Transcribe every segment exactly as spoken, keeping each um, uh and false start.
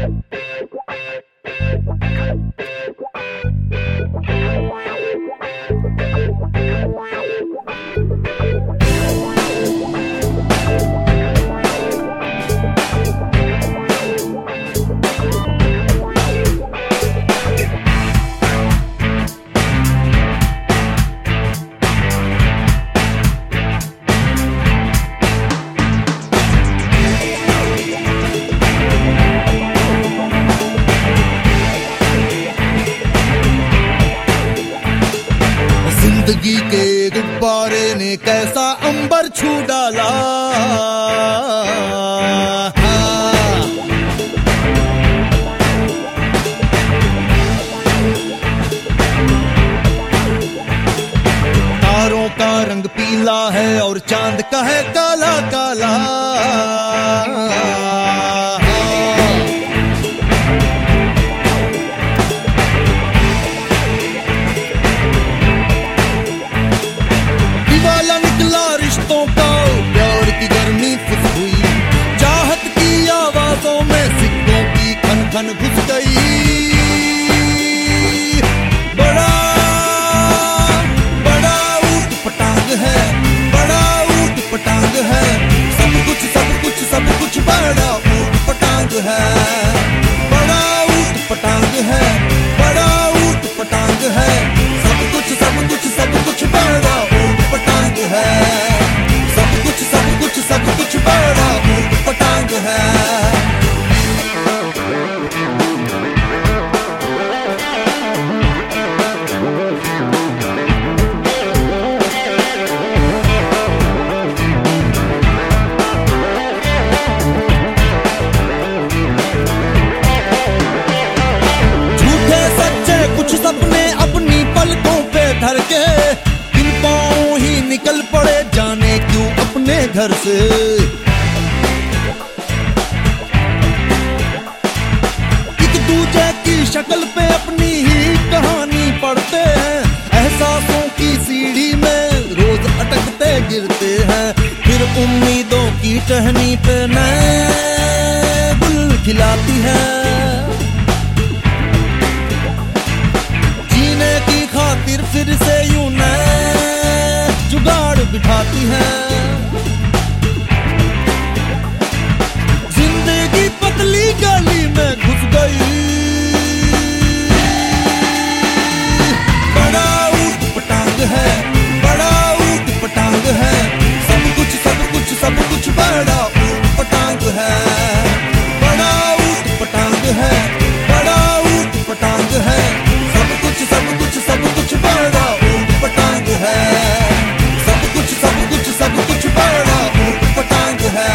जिंदगी के गुब्बारे ने कैसा अंबर छू डाला। तारों का रंग पीला है और चांद का है काला काला। प्यार की गर्मी फुस हुई, चाहत की आवाजों में सिक्कों की खन खन घुस गई। बड़ा बड़ा ऊट पटांग है, बड़ा ऊट पटांग है, सब कुछ सब कुछ सब कुछ बड़ा ऊट पटांग है। बड़ा ऊट पटांग है, बड़ा ऊट पटांग है, सब कुछ सब कुछ सब कुछ बड़ा ऊट पटांग है। सब कुछ सब कुछ बड़ा ऊट पटांग है। झूठे सच्चे कुछ सपने अपनी पलकों पे धर के इन पाँव ही निकल पड़े, जाने क्यों अपने घर से। एक दूजे की शक्ल पे अपनी ही कहानी पढ़ते हैं, एहसासों की सीढ़ी में रोज अटकते गिरते हैं। फिर उम्मीदों की टहनी पे नए गुल खिलाती है, जीने की खातिर फिर से यूं नए जुगाड़ बिठाती है। जिंदगी पतली गली में घुस गई, बड़ा ऊट पटांग है, बड़ा ऊट पटांग है, सब कुछ सब कुछ सब कुछ बड़ा ऊट पटांग है। बड़ा ऊट पटांग है, बड़ा ऊट पटांग है, सब कुछ सब कुछ सब कुछ बड़ा ऊट पटांग है। सब कुछ सब कुछ बड़ा ऊट पटांग है।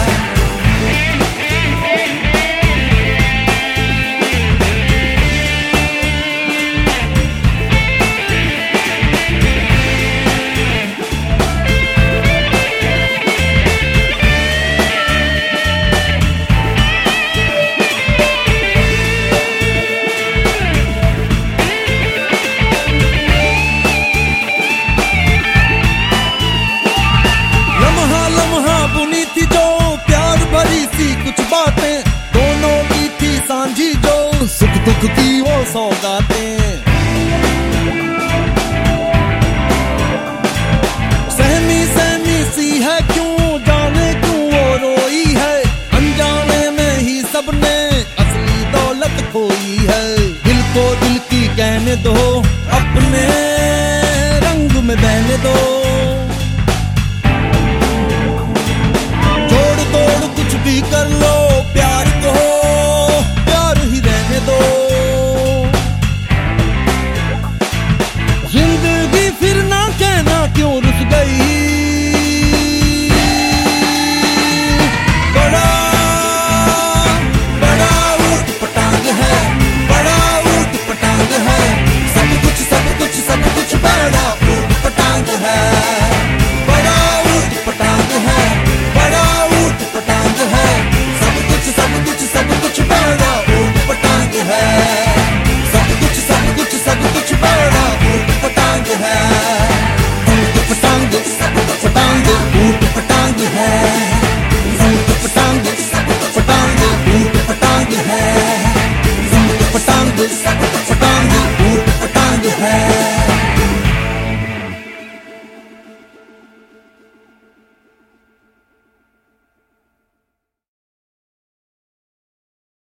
कुछ बातें दोनों की थी सांझी, जो सुख दुख की वो सौगातें। सहमी सहमी सी है क्यों जाने क्यों वो रोई है, अनजाने में ही सबने असली दौलत खोई है। दिल को दिल की कहने दो, अपने रंग में बहने दो, जोड़ तोड़ कुछ भी कर लो, प्यार को प्यार ही रहने दो। जिंदगी फिर ना कहना क्यों रुस गई, बड़ा बड़ा ऊट पटांग है, बड़ा ऊट पटांग है, सब कुछ सब कुछ सब कुछ बड़ा ऊट पटांग है। पटांग ऊट